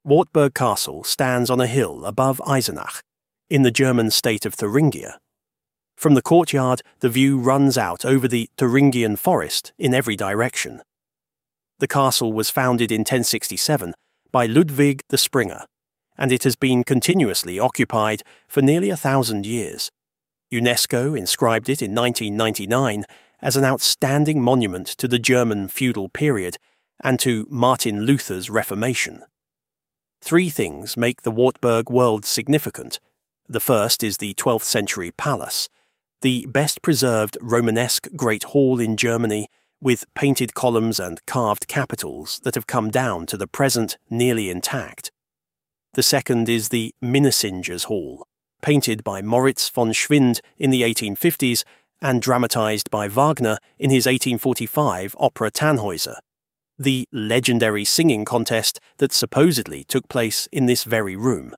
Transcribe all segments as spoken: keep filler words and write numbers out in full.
Wartburg Castle stands on a hill above Eisenach, in the German state of Thuringia. From the courtyard, the view runs out over the Thuringian forest in every direction. The castle was founded in ten sixty-seven by Ludwig the Springer, and it has been continuously occupied for nearly a thousand years. UNESCO inscribed it in nineteen ninety-nine as an outstanding monument to the German feudal period and to Martin Luther's Reformation. Three things make the Wartburg world significant. The first is the twelfth century palace, the best-preserved Romanesque Great Hall in Germany, with painted columns and carved capitals that have come down to the present nearly intact. The second is the Minnesingers Hall, painted by Moritz von Schwind in the eighteen fifties and dramatized by Wagner in his eighteen forty-five opera Tannhäuser, the legendary singing contest that supposedly took place in this very room.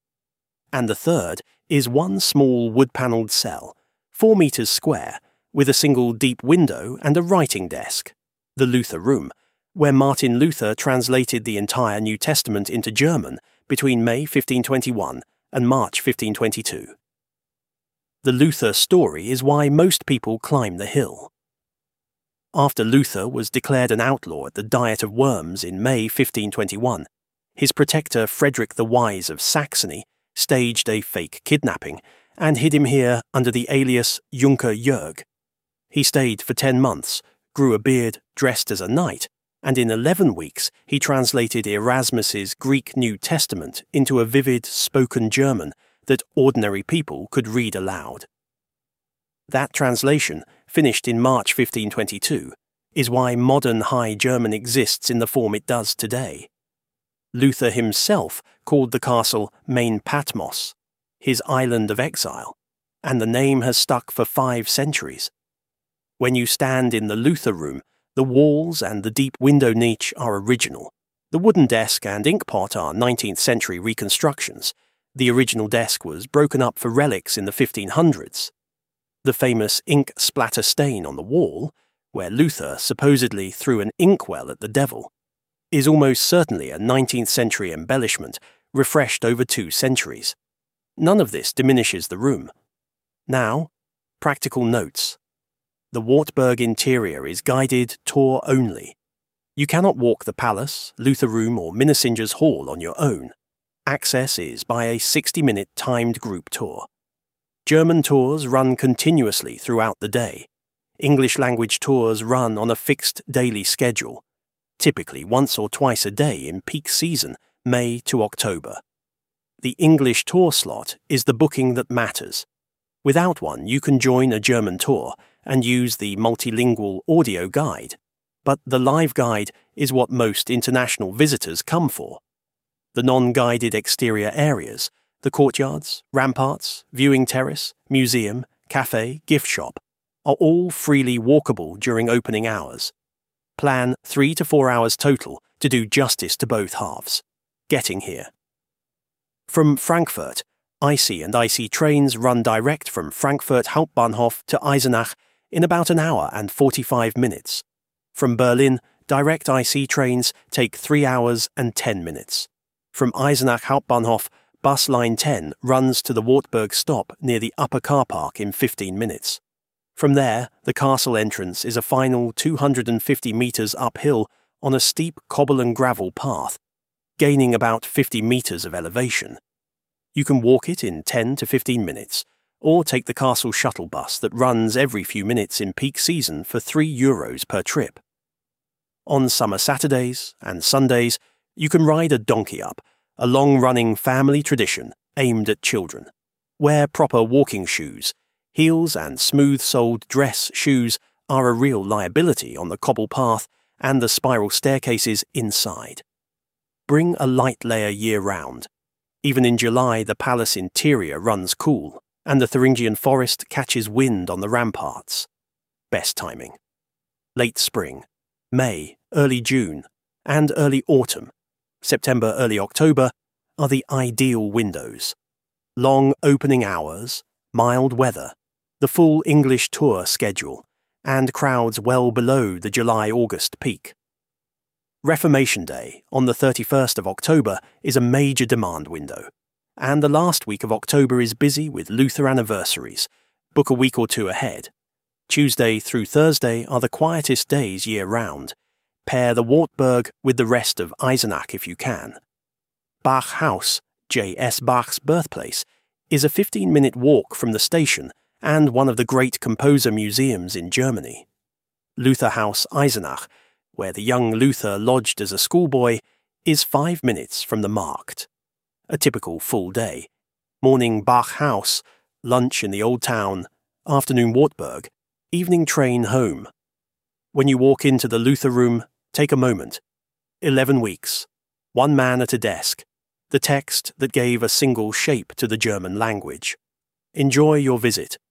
And the third is one small wood-panelled cell, four metres square, with a single deep window and a writing desk, the Luther Room, where Martin Luther translated the entire New Testament into German between May fifteen twenty-one and March fifteen twenty-two. The Luther story is why most people climb the hill. After Luther was declared an outlaw at the Diet of Worms in May fifteen twenty-one, his protector Frederick the Wise of Saxony staged a fake kidnapping and hid him here under the alias Junker Jörg. He stayed for ten months, grew a beard, dressed as a knight, and in eleven weeks he translated Erasmus's Greek New Testament into a vivid spoken German that ordinary people could read aloud. That translation, finished in March fifteen twenty-two, is why modern High German exists in the form it does today. Luther himself called the castle Main Patmos, his island of exile, and the name has stuck for five centuries. When you stand in the Luther Room, the walls and the deep window niche are original. The wooden desk and inkpot are nineteenth century reconstructions. The original desk was broken up for relics in the fifteen hundreds. The famous ink splatter stain on the wall, where Luther supposedly threw an inkwell at the devil, is almost certainly a nineteenth century embellishment refreshed over two centuries. None of this diminishes the room. Now, practical notes. The Wartburg interior is guided tour only. You cannot walk the palace, Luther Room or Minnesingers Hall on your own. Access is by a sixty-minute timed group tour. German tours run continuously throughout the day. English-language tours run on a fixed daily schedule, typically once or twice a day in peak season, May to October. The English tour slot is the booking that matters. Without one, you can join a German tour and use the multilingual audio guide, but the live guide is what most international visitors come for. The non-guided exterior areas, the courtyards, ramparts, viewing terrace, museum, cafe, gift shop, are all freely walkable during opening hours. Plan three to four hours total to do justice to both halves. Getting here. From Frankfurt, I C and I C trains run direct from Frankfurt Hauptbahnhof to Eisenach in about an hour and forty-five minutes. From Berlin, direct I C trains take three hours and ten minutes. From Eisenach Hauptbahnhof, bus line ten runs to the Wartburg stop near the upper car park in fifteen minutes. From there, the castle entrance is a final two hundred fifty metres uphill on a steep cobble and gravel path, gaining about fifty metres of elevation. You can walk it in ten to fifteen minutes, or take the castle shuttle bus that runs every few minutes in peak season for three euros per trip. On summer Saturdays and Sundays, you can ride a donkey up, a long-running family tradition aimed at children. Wear proper walking shoes. Heels and smooth-soled dress shoes are a real liability on the cobble path and the spiral staircases inside. Bring a light layer year-round. Even in July, the palace interior runs cool, and the Thuringian forest catches wind on the ramparts. Best timing. Late spring, May, early June, and early autumn, September, early October, are the ideal windows. Long opening hours, mild weather, the full English tour schedule, and crowds well below the July-August peak. Reformation Day, on the thirty-first of October, is a major demand window, and the last week of October is busy with Luther anniversaries. Book a week or two ahead. Tuesday through Thursday are the quietest days year-round. Pair the Wartburg with the rest of Eisenach if you can. Bach House, J S Bach's birthplace, is a fifteen-minute walk from the station and one of the great composer museums in Germany. Luther House Eisenach, where the young Luther lodged as a schoolboy, is five minutes from the Markt. A typical full day. Morning Bach House, lunch in the Old Town, afternoon Wartburg, evening train home. When you walk into the Luther room, take a moment. Eleven weeks. One man at a desk. The text that gave a single shape to the German language. Enjoy your visit.